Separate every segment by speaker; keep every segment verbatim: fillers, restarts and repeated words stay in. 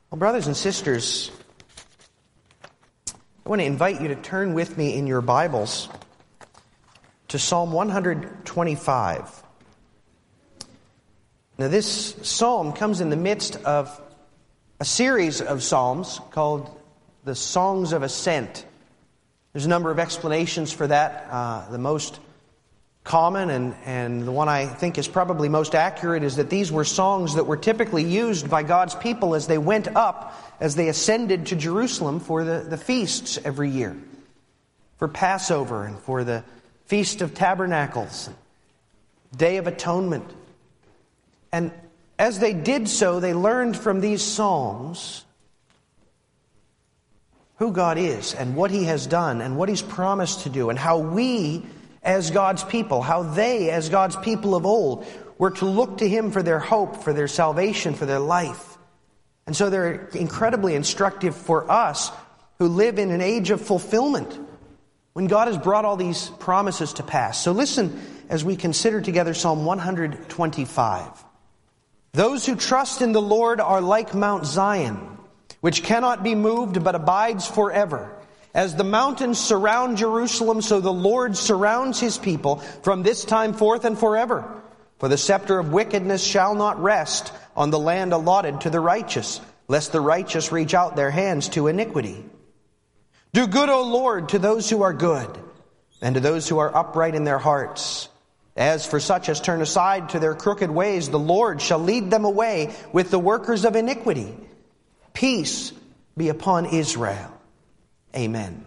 Speaker 1: Well, brothers and sisters, I want to invite you to turn with me in your Bibles to Psalm one twenty-five. Now, this psalm comes in the midst of a series of psalms called the Songs of Ascent. There's a number of explanations for that. Uh, the most common and, and the one I think is probably most accurate is that these were songs that were typically used by God's people as they went up, as they ascended to Jerusalem for the, the feasts every year, for Passover and for the Feast of Tabernacles, Day of Atonement. And as they did so, they learned from these songs who God is and what He has done and what He's promised to do and how we as God's people, how they as God's people of old were to look to Him for their hope, for their salvation, for their life. And so they're incredibly instructive for us who live in an age of fulfillment when God has brought all these promises to pass. So listen as we consider together Psalm one twenty-five. Those who trust in the Lord are like Mount Zion, which cannot be moved but abides forever. As the mountains surround Jerusalem, so the Lord surrounds His people from this time forth and forever. For the scepter of wickedness shall not rest on the land allotted to the righteous, lest the righteous reach out their hands to iniquity. Do good, O Lord, to those who are good, and to those who are upright in their hearts. As for such as turn aside to their crooked ways, the Lord shall lead them away with the workers of iniquity. Peace be upon Israel. Amen.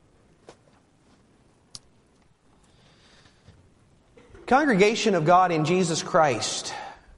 Speaker 1: Congregation of God in Jesus Christ,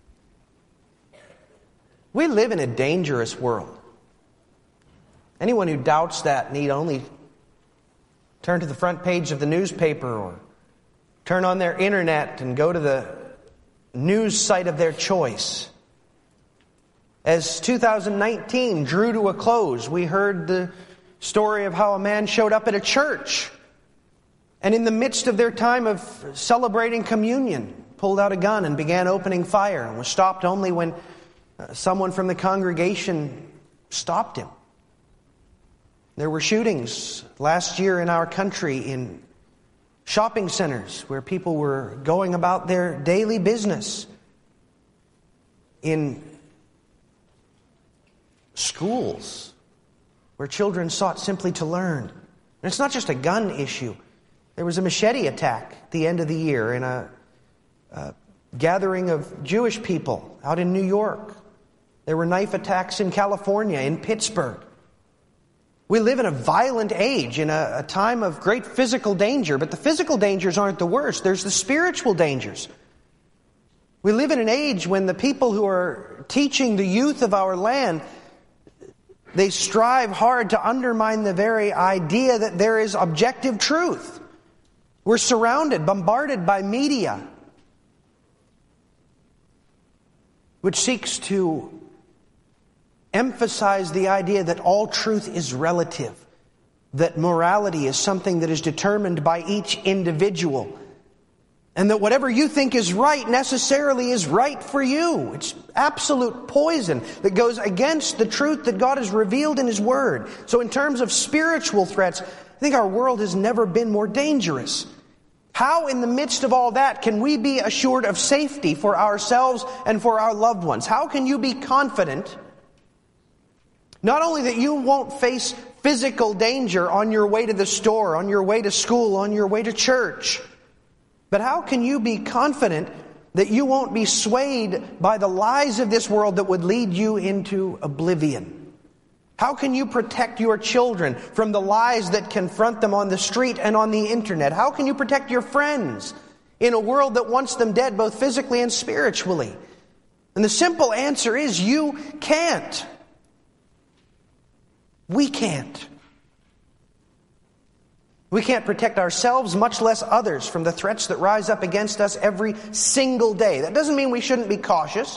Speaker 1: we live in a dangerous world. Anyone who doubts that need only turn to the front page of the newspaper or turn on their internet and go to the news site of their choice. As two thousand nineteen drew to a close, we heard the story of how a man showed up at a church and in the midst of their time of celebrating communion, pulled out a gun and began opening fire and was stopped only when someone from the congregation stopped him. There were shootings last year in our country in shopping centers where people were going about their daily business, in schools where children sought simply to learn. And it's not just a gun issue. There was a machete attack at the end of the year in a, a gathering of Jewish people out in New York. There were knife attacks in California, in Pittsburgh. We live in a violent age, in a, a time of great physical danger, but the physical dangers aren't the worst. There's the spiritual dangers. We live in an age when the people who are teaching the youth of our land, they strive hard to undermine the very idea that there is objective truth. We're surrounded, bombarded by media, which seeks to emphasize the idea that all truth is relative, that morality is something that is determined by each individual, and that whatever you think is right necessarily is right for you. It's absolute poison that goes against the truth that God has revealed in His Word. So in terms of spiritual threats, I think our world has never been more dangerous. How in the midst of all that can we be assured of safety for ourselves and for our loved ones? How can you be confident not only that you won't face physical danger on your way to the store, on your way to school, on your way to church, but how can you be confident that you won't be swayed by the lies of this world that would lead you into oblivion? How can you protect your children from the lies that confront them on the street and on the internet? How can you protect your friends in a world that wants them dead both physically and spiritually? And the simple answer is you can't. We can't. We can't protect ourselves, much less others, from the threats that rise up against us every single day. That doesn't mean we shouldn't be cautious.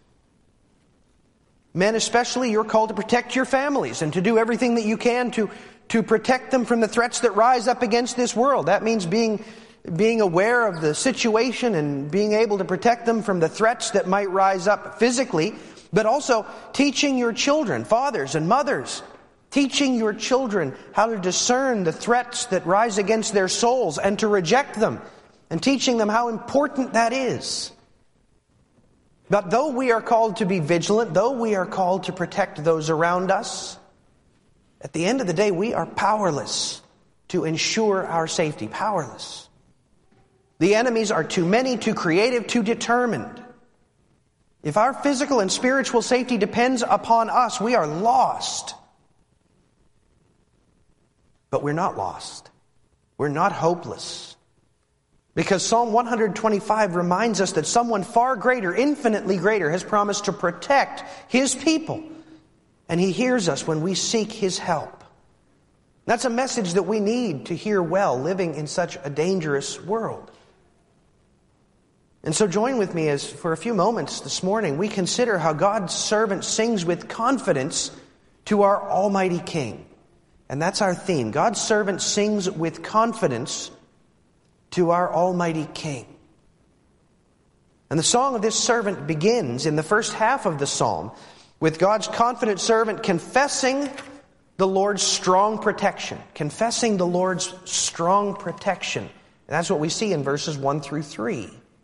Speaker 1: Men especially, you're called to protect your families and to do everything that you can to, to protect them from the threats that rise up against this world. That means being, being aware of the situation and being able to protect them from the threats that might rise up physically but also teaching your children, fathers and mothers, teaching your children how to discern the threats that rise against their souls and to reject them, and teaching them how important that is. But though we are called to be vigilant, though we are called to protect those around us, at the end of the day, we are powerless to ensure our safety. Powerless. The enemies are too many, too creative, too determined. If our physical and spiritual safety depends upon us, we are lost. But we're not lost. We're not hopeless. Because Psalm one twenty-five reminds us that someone far greater, infinitely greater, has promised to protect His people. And He hears us when we seek His help. That's a message that we need to hear well, living in such a dangerous world. And so join with me as for a few moments this morning we consider how God's servant sings with confidence to our Almighty King. And that's our theme. God's servant sings with confidence to our Almighty King. And the song of this servant begins in the first half of the psalm with God's confident servant confessing the Lord's strong protection. Confessing the Lord's strong protection. And that's what we see in verses one through three.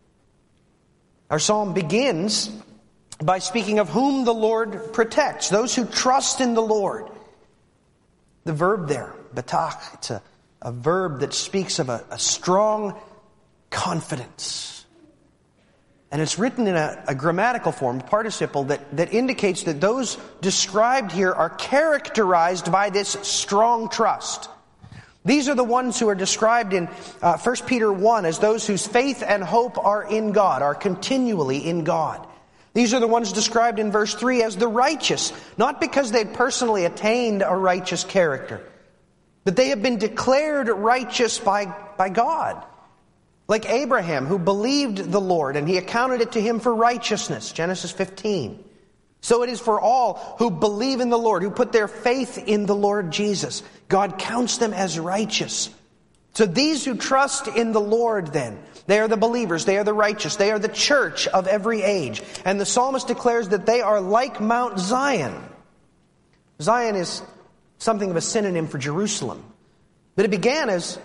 Speaker 1: Our psalm begins by speaking of whom the Lord protects, those who trust in the Lord. The verb there, batach, it's a, a verb that speaks of a, a strong confidence. And it's written in a, a grammatical form, participle, that, that indicates that those described here are characterized by this strong trust. These are the ones who are described in uh, First Peter one as those whose faith and hope are in God, are continually in God. These are the ones described in verse three as the righteous, not because they'd personally attained a righteous character, but they have been declared righteous by, by God. Like Abraham, who believed the Lord, and He accounted it to him for righteousness, Genesis fifteen. So it is for all who believe in the Lord, who put their faith in the Lord Jesus. God counts them as righteous. So these who trust in the Lord then, they are the believers, they are the righteous, they are the church of every age. And the psalmist declares that they are like Mount Zion. Zion is something of a synonym for Jerusalem. But it began as,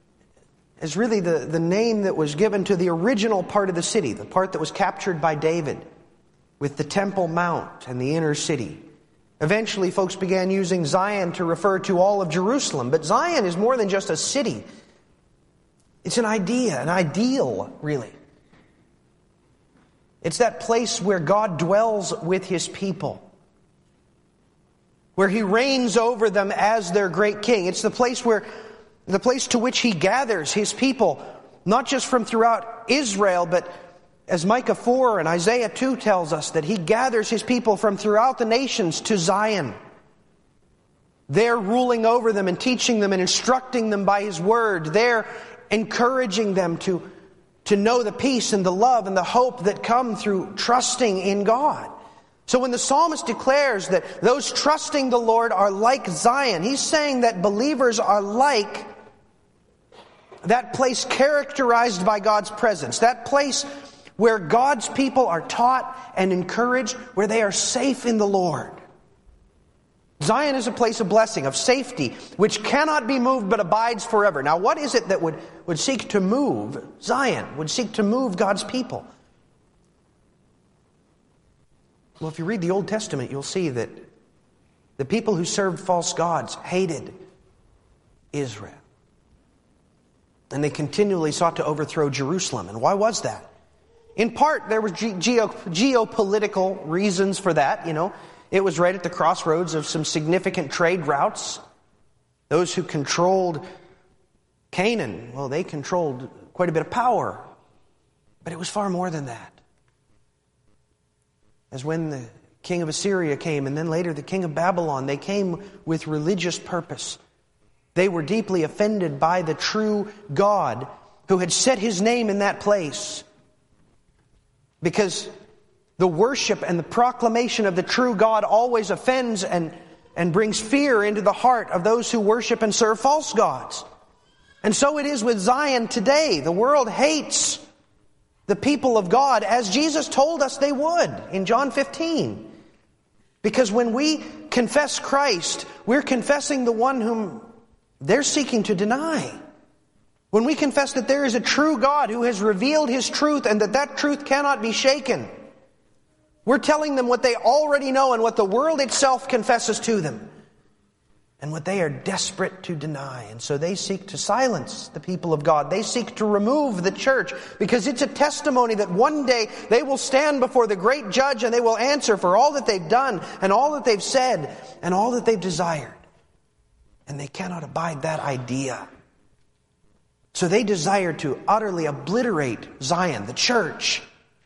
Speaker 1: as really the, the name that was given to the original part of the city, the part that was captured by David, with the Temple Mount and the inner city. Eventually, folks began using Zion to refer to all of Jerusalem. But Zion is more than just a city. It's an idea, an ideal, really. It's that place where God dwells with His people, where He reigns over them as their great King. It's the place where, the place to which He gathers His people, not just from throughout Israel, but as Micah four and Isaiah two tells us, that He gathers His people from throughout the nations to Zion. There ruling over them and teaching them and instructing them by His word. There encouraging them to, to know the peace and the love and the hope that come through trusting in God. So when the psalmist declares that those trusting the Lord are like Zion, he's saying that believers are like that place characterized by God's presence. That place where God's people are taught and encouraged, where they are safe in the Lord. Zion is a place of blessing, of safety, which cannot be moved but abides forever. Now, what is it that would, would seek to move Zion, would seek to move God's people? Well, if you read the Old Testament, you'll see that the people who served false gods hated Israel. And they continually sought to overthrow Jerusalem. And why was that? In part, there were ge- geo- geopolitical reasons for that. You know, it was right at the crossroads of some significant trade routes. Those who controlled Canaan, well, they controlled quite a bit of power. But it was far more than that. As when the king of Assyria came, and then later the king of Babylon, they came with religious purpose. They were deeply offended by the true God who had set His name in that place. Because the worship and the proclamation of the true God always offends and, and brings fear into the heart of those who worship and serve false gods. And so it is with Zion today. The world hates the people of God, as Jesus told us they would in John fifteen. Because when we confess Christ, we're confessing the one whom they're seeking to deny. When we confess that there is a true God who has revealed His truth and that that truth cannot be shaken, we're telling them what they already know and what the world itself confesses to them, and what they are desperate to deny. And so they seek to silence the people of God. They seek to remove the church, because it's a testimony that one day they will stand before the great judge and they will answer for all that they've done and all that they've said and all that they've desired. And they cannot abide that idea. So they desire to utterly obliterate Zion, the church.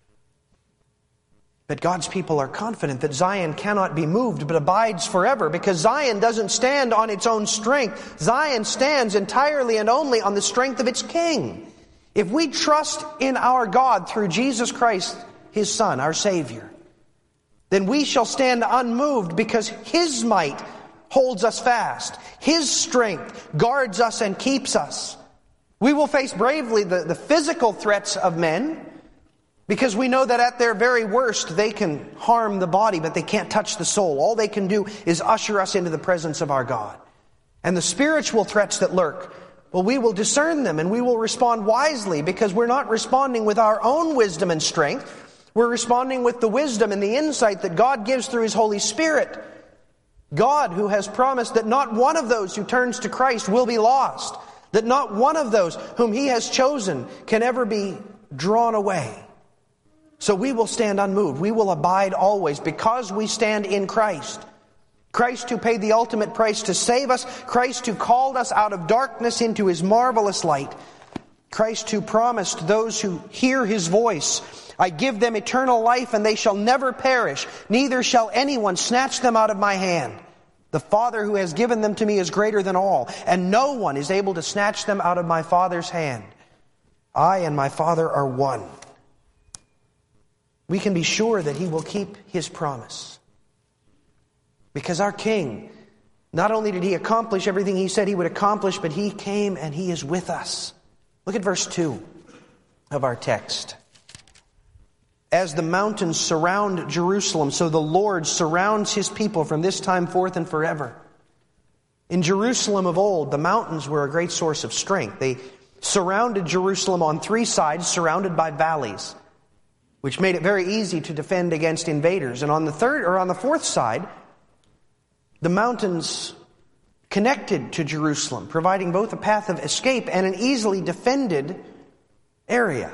Speaker 1: But God's people are confident that Zion cannot be moved but abides forever, because Zion doesn't stand on its own strength. Zion stands entirely and only on the strength of its King. If we trust in our God through Jesus Christ, His Son, our Savior, then we shall stand unmoved, because His might holds us fast. His strength guards us and keeps us. We will face bravely the, the physical threats of men, because we know that at their very worst they can harm the body, but they can't touch the soul. All they can do is usher us into the presence of our God. And the spiritual threats that lurk, well, we will discern them and we will respond wisely, because we're not responding with our own wisdom and strength. We're responding with the wisdom and the insight that God gives through His Holy Spirit. God, who has promised that not one of those who turns to Christ will be lost, that not one of those whom He has chosen can ever be drawn away. So we will stand unmoved. We will abide always, because we stand in Christ. Christ who paid the ultimate price to save us. Christ who called us out of darkness into His marvelous light. Christ who promised those who hear His voice, I give them eternal life, and they shall never perish, neither shall anyone snatch them out of my hand. The Father who has given them to me is greater than all, and no one is able to snatch them out of my Father's hand. I and my Father are one. We can be sure that He will keep His promise, because our King, not only did He accomplish everything He said He would accomplish, but He came and He is with us. Look at verse two of our text. As the mountains surround Jerusalem, so the Lord surrounds His people from this time forth and forever. In Jerusalem of old, the mountains were a great source of strength. They surrounded Jerusalem on three sides, surrounded by valleys, which made it very easy to defend against invaders. And on the third or on the fourth side, the mountains connected to Jerusalem, providing both a path of escape and an easily defended area.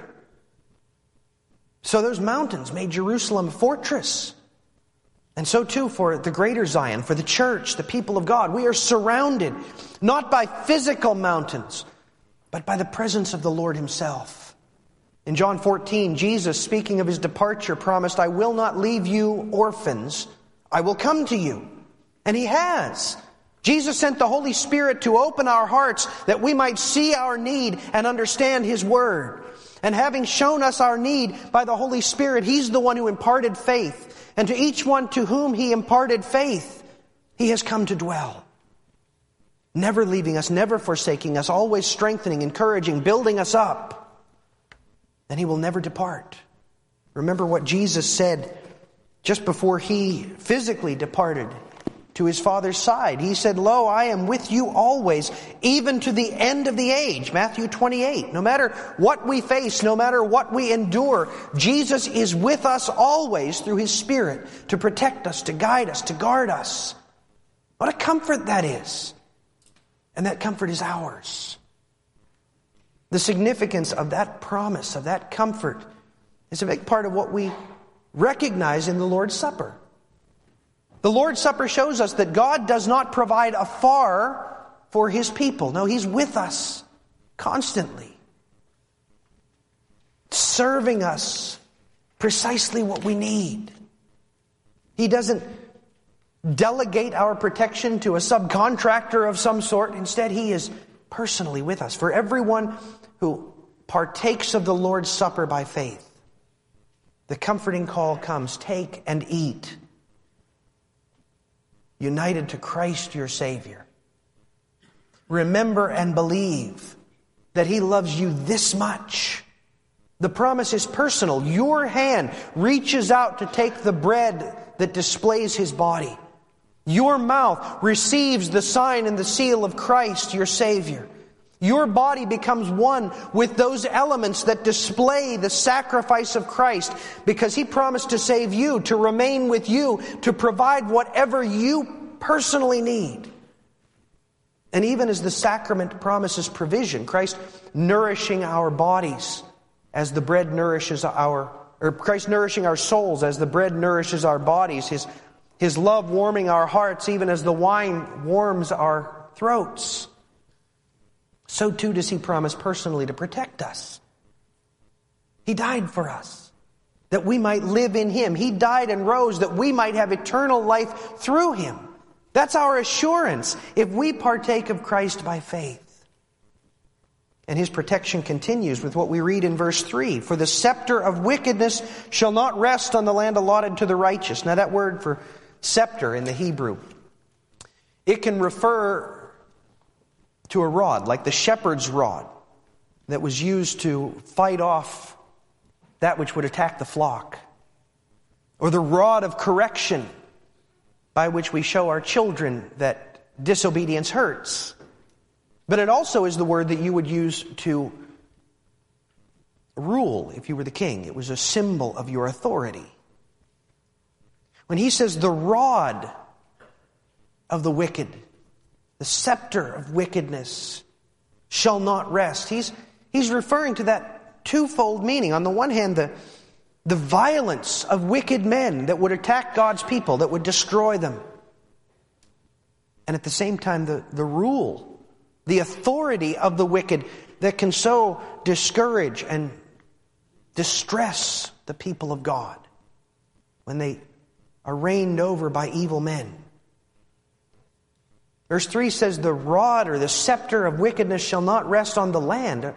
Speaker 1: So those mountains made Jerusalem a fortress. And so too for the greater Zion, for the church, the people of God. We are surrounded not by physical mountains, but by the presence of the Lord Himself. In John fourteen, Jesus, speaking of His departure, promised, I will not leave you orphans. I will come to you. And He has. Jesus sent the Holy Spirit to open our hearts that we might see our need and understand His Word. And having shown us our need by the Holy Spirit, He's the one who imparted faith. And to each one to whom He imparted faith, He has come to dwell. Never leaving us, never forsaking us, always strengthening, encouraging, building us up. And He will never depart. Remember what Jesus said just before He physically departed to His Father's side. He said, Lo, I am with you always, even to the end of the age. Matthew twenty-eight. No matter what we face, no matter what we endure, Jesus is with us always through His Spirit to protect us, to guide us, to guard us. What a comfort that is. And that comfort is ours. The significance of that promise, of that comfort, is a big part of what we recognize in the Lord's Supper. The Lord's Supper shows us that God does not provide afar for His people. No, He's with us constantly, serving us precisely what we need. He doesn't delegate our protection to a subcontractor of some sort. Instead, He is personally with us. For everyone who partakes of the Lord's Supper by faith, the comforting call comes, take and eat, united to Christ your Savior. Remember and believe that He loves you this much, The promise is personal. Your hand reaches out to take the bread that displays His body. Your mouth receives the sign and the seal of Christ, your Savior. Your body becomes one with those elements that display the sacrifice of Christ, because He promised to save you, to remain with you, to provide whatever you personally need. And even as the sacrament promises provision, Christ nourishing our bodies as the bread nourishes our, or Christ nourishing our souls as the bread nourishes our bodies, His, His love warming our hearts even as the wine warms our throats. So too does He promise personally to protect us. He died for us, that we might live in Him. He died and rose that we might have eternal life through Him. That's our assurance if we partake of Christ by faith. And His protection continues with what we read in verse three. For the scepter of wickedness shall not rest on the land allotted to the righteous. Now that word for scepter in the Hebrew, it can refer to a rod, like the shepherd's rod that was used to fight off that which would attack the flock. Or the rod of correction by which we show our children that disobedience hurts. But it also is the word that you would use to rule if you were the king. It was a symbol of your authority. When He says the rod of the wicked, the scepter of wickedness shall not rest, He's, he's referring to that twofold meaning. On the one hand, the, the violence of wicked men that would attack God's people, that would destroy them. And at the same time, the, the rule, the authority of the wicked that can so discourage and distress the people of God when they are reigned over by evil men. Verse three says, the rod or the scepter of wickedness shall not rest on the land.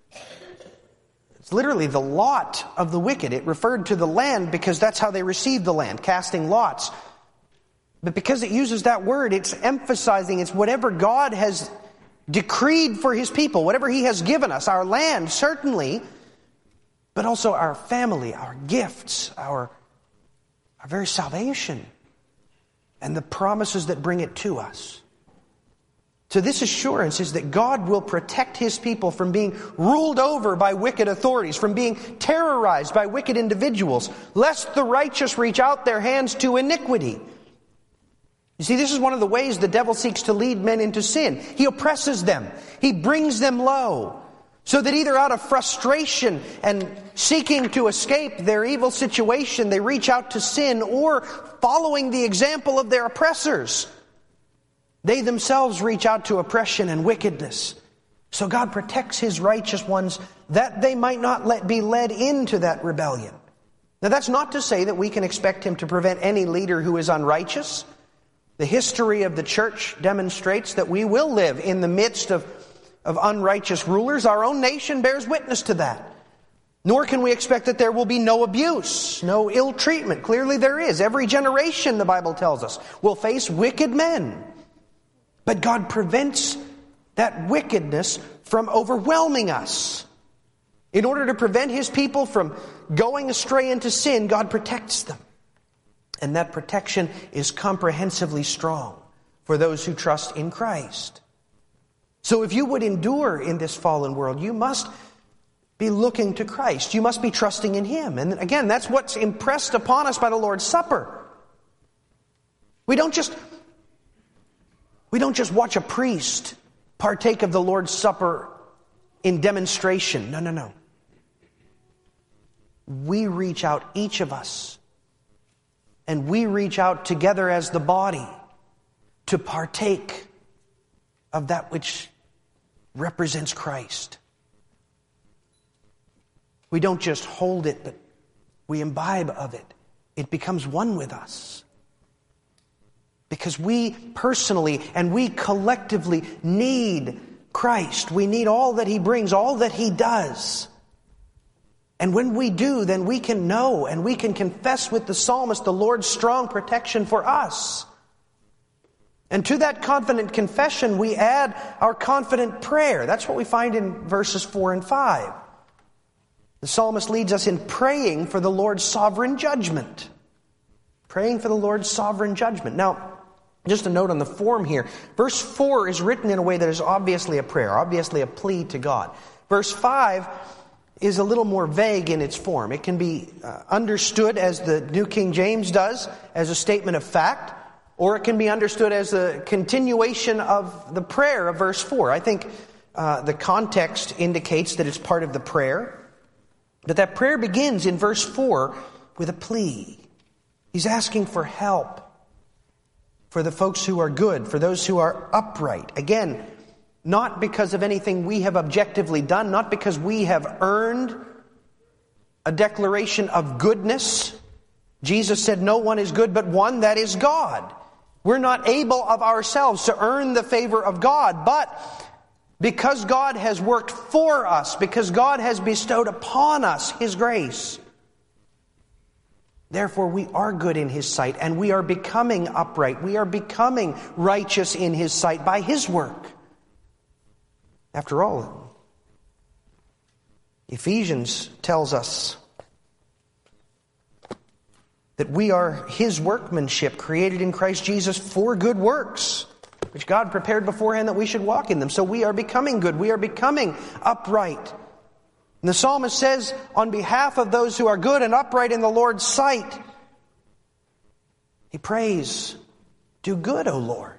Speaker 1: It's literally the lot of the wicked. It referred to the land because that's how they received the land, casting lots. But because it uses that word, it's emphasizing it's whatever God has decreed for His people, whatever He has given us, our land certainly, but also our family, our gifts, our, our very salvation, and the promises that bring it to us. So this assurance is that God will protect His people from being ruled over by wicked authorities, from being terrorized by wicked individuals, lest the righteous reach out their hands to iniquity. You see, this is one of the ways the devil seeks to lead men into sin. He oppresses them. He brings them low, so that either out of frustration and seeking to escape their evil situation, they reach out to sin, or following the example of their oppressors, they themselves reach out to oppression and wickedness. So God protects His righteous ones that they might not let be led into that rebellion. Now that's not to say that we can expect Him to prevent any leader who is unrighteous. The history of the church demonstrates that we will live in the midst of, of unrighteous rulers. Our own nation bears witness to that. Nor can we expect that there will be no abuse, no ill treatment. Clearly there is. Every generation, the Bible tells us, will face wicked men. But God prevents that wickedness from overwhelming us. In order to prevent His people from going astray into sin, God protects them. And that protection is comprehensively strong for those who trust in Christ. So if you would endure in this fallen world, you must be looking to Christ. You must be trusting in Him. And again, that's what's impressed upon us by the Lord's Supper. We don't just, we don't just watch a priest partake of the Lord's Supper in demonstration. No, no, no. We reach out, each of us, and we reach out together as the body to partake of that which represents Christ. We don't just hold it, but we imbibe of it. It becomes one with us. Because we personally and we collectively need Christ. We need all that He brings, all that He does. And when we do, then we can know and we can confess with the psalmist the Lord's strong protection for us. And to that confident confession, we add our confident prayer. That's what we find in verses four and five. The psalmist leads us in praying for the Lord's sovereign judgment. Praying for the Lord's sovereign judgment. Now, just a note on the form here. Verse four is written in a way that is obviously a prayer, obviously a plea to God. Verse five is a little more vague in its form. It can be uh, understood, as the New King James does, as a statement of fact, or it can be understood as a continuation of the prayer of verse four. I think uh, the context indicates that it's part of the prayer. But that prayer begins in verse four with a plea. He's asking for help for the folks who are good, for those who are upright. Again, not because of anything we have objectively done, not because we have earned a declaration of goodness. Jesus said, no one is good but one, that is God. We're not able of ourselves to earn the favor of God, but because God has worked for us, because God has bestowed upon us His grace, therefore we are good in His sight, and we are becoming upright. We are becoming righteous in His sight by His work. After all, Ephesians tells us that we are His workmanship, created in Christ Jesus for good works, which God prepared beforehand that we should walk in them. So we are becoming good. We are becoming upright. And the psalmist says, on behalf of those who are good and upright in the Lord's sight, he prays, do good, O Lord.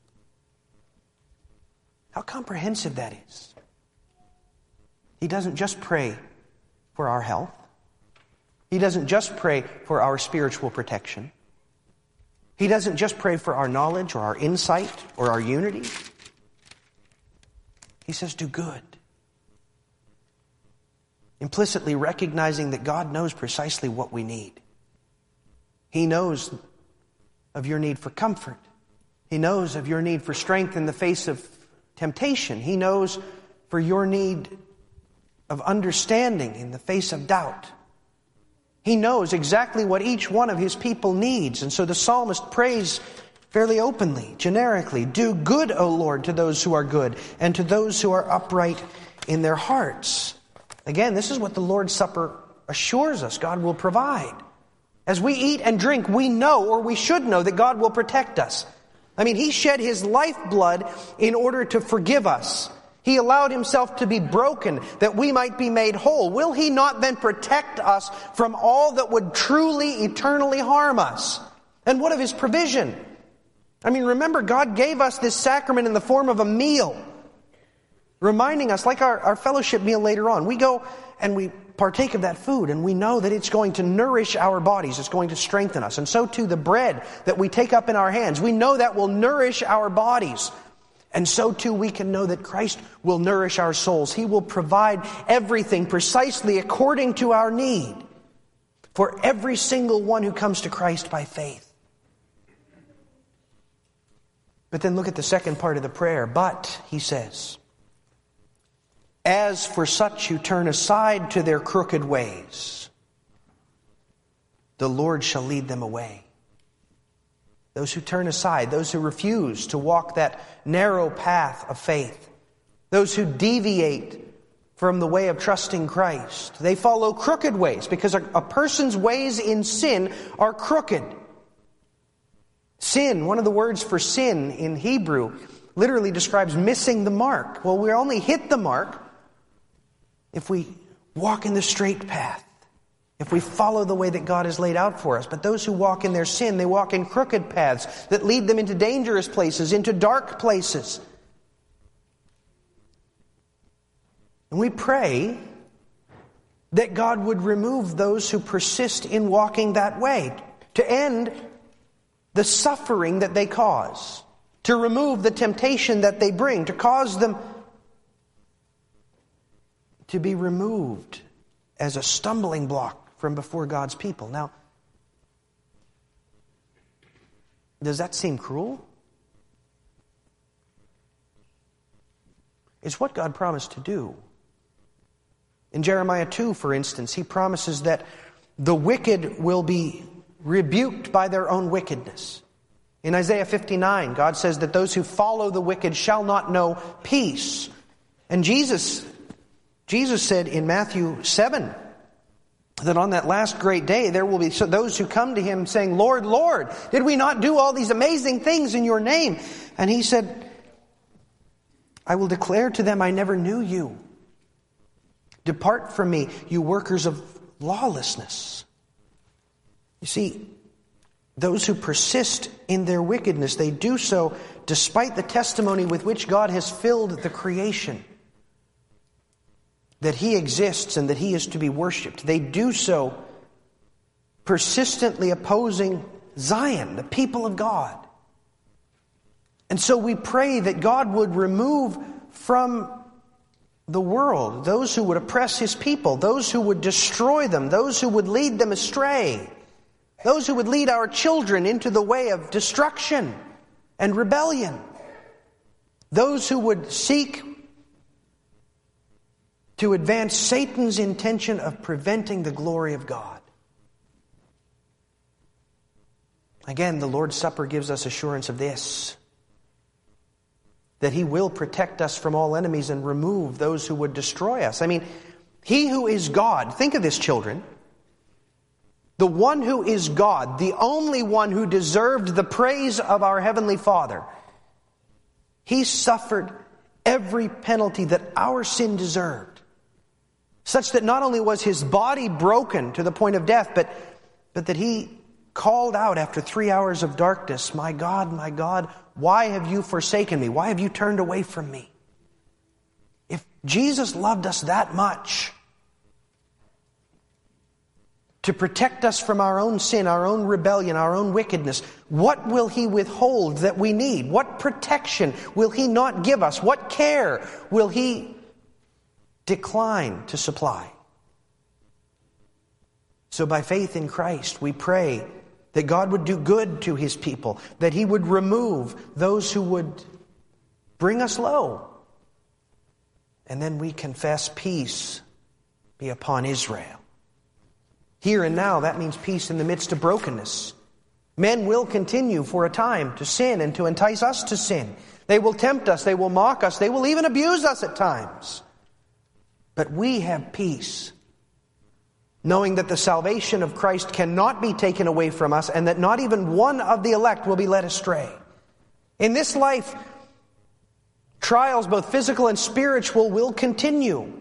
Speaker 1: How comprehensive that is. He doesn't just pray for our health. He doesn't just pray for our spiritual protection. He doesn't just pray for our knowledge or our insight or our unity. He says, do good. Implicitly recognizing that God knows precisely what we need. He knows of your need for comfort. He knows of your need for strength in the face of temptation. He knows for your need of understanding in the face of doubt. He knows exactly what each one of His people needs. And so the psalmist prays fairly openly, generically, do good, O Lord, to those who are good, and to those who are upright in their hearts. Again, this is what the Lord's Supper assures us God will provide. As we eat and drink, we know, or we should know, that God will protect us. I mean, He shed His lifeblood in order to forgive us. He allowed Himself to be broken that we might be made whole. Will He not then protect us from all that would truly, eternally harm us? And what of His provision? I mean, remember, God gave us this sacrament in the form of a meal, reminding us, like our, our fellowship meal later on, we go and we partake of that food, and we know that it's going to nourish our bodies, it's going to strengthen us. And so too the bread that we take up in our hands, we know that will nourish our bodies. And so too we can know that Christ will nourish our souls. He will provide everything precisely according to our need for every single one who comes to Christ by faith. But then look at the second part of the prayer. But, he says, as for such who turn aside to their crooked ways, the Lord shall lead them away. Those who turn aside, those who refuse to walk that narrow path of faith, those who deviate from the way of trusting Christ, they follow crooked ways, because a, a person's ways in sin are crooked. Sin, one of the words for sin in Hebrew, literally describes missing the mark. Well, we only hit the mark if we walk in the straight path, if we follow the way that God has laid out for us. But those who walk in their sin, they walk in crooked paths that lead them into dangerous places, into dark places. And we pray that God would remove those who persist in walking that way, to end the suffering that they cause, to remove the temptation that they bring, to cause them to be removed as a stumbling block from before God's people. Now, does that seem cruel? It's what God promised to do. In Jeremiah two, for instance, He promises that the wicked will be rebuked by their own wickedness. In Isaiah fifty-nine, God says that those who follow the wicked shall not know peace. And Jesus, Jesus said in Matthew seven, that on that last great day there will be those who come to him saying, Lord, Lord, did we not do all these amazing things in your name? And he said, I will declare to them, I never knew you. Depart from me, you workers of lawlessness. You see, those who persist in their wickedness, they do so despite the testimony with which God has filled the creation, that he exists and that he is to be worshipped. They do so persistently opposing Zion, the people of God. And so we pray that God would remove from the world those who would oppress his people, those who would destroy them, those who would lead them astray, those who would lead our children into the way of destruction and rebellion, those who would seek to advance Satan's intention of preventing the glory of God. Again, the Lord's Supper gives us assurance of this, that he will protect us from all enemies and remove those who would destroy us. I mean, he who is God, think of this, children, the one who is God, the only one who deserved the praise of our Heavenly Father, he suffered every penalty that our sin deserved, such that not only was his body broken to the point of death, but, but that he called out after three hours of darkness, my God, my God, why have you forsaken me? Why have you turned away from me? If Jesus loved us that much to protect us from our own sin, our own rebellion, our own wickedness, what will he withhold that we need? What protection will he not give us? What care will he decline to supply? So by faith in Christ, we pray that God would do good to his people, that he would remove those who would bring us low. And then we confess peace be upon Israel. Here and now, that means peace in the midst of brokenness. Men will continue for a time to sin and to entice us to sin. They will tempt us, they will mock us, they will even abuse us at times. But we have peace, knowing that the salvation of Christ cannot be taken away from us and that not even one of the elect will be led astray. In this life, trials, both physical and spiritual, will continue.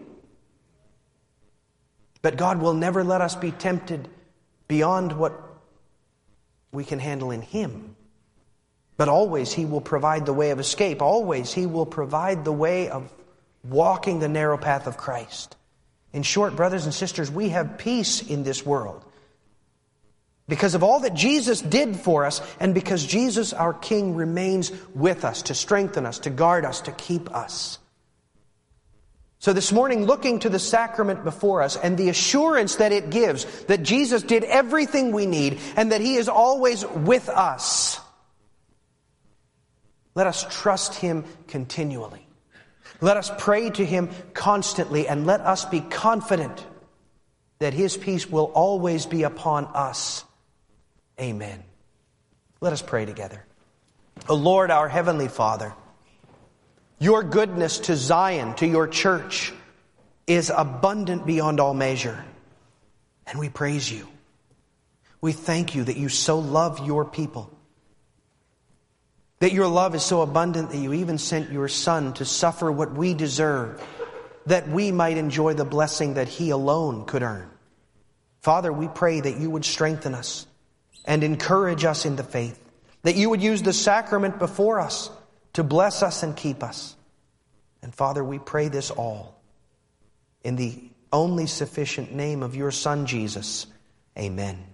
Speaker 1: But God will never let us be tempted beyond what we can handle in him. But always he will provide the way of escape. Always he will provide the way of walking the narrow path of Christ. In short, brothers and sisters, we have peace in this world because of all that Jesus did for us and because Jesus, our King, remains with us to strengthen us, to guard us, to keep us. So this morning, looking to the sacrament before us and the assurance that it gives that Jesus did everything we need and that he is always with us, let us trust him continually. Let us pray to him constantly, and let us be confident that his peace will always be upon us. Amen. Let us pray together. O Lord, our Heavenly Father, your goodness to Zion, to your church, is abundant beyond all measure. And we praise you. We thank you that you so love your people, that your love is so abundant that you even sent your Son to suffer what we deserve, that we might enjoy the blessing that he alone could earn. Father, we pray that you would strengthen us and encourage us in the faith, that you would use the sacrament before us to bless us and keep us. And Father, we pray this all in the only sufficient name of your Son, Jesus. Amen.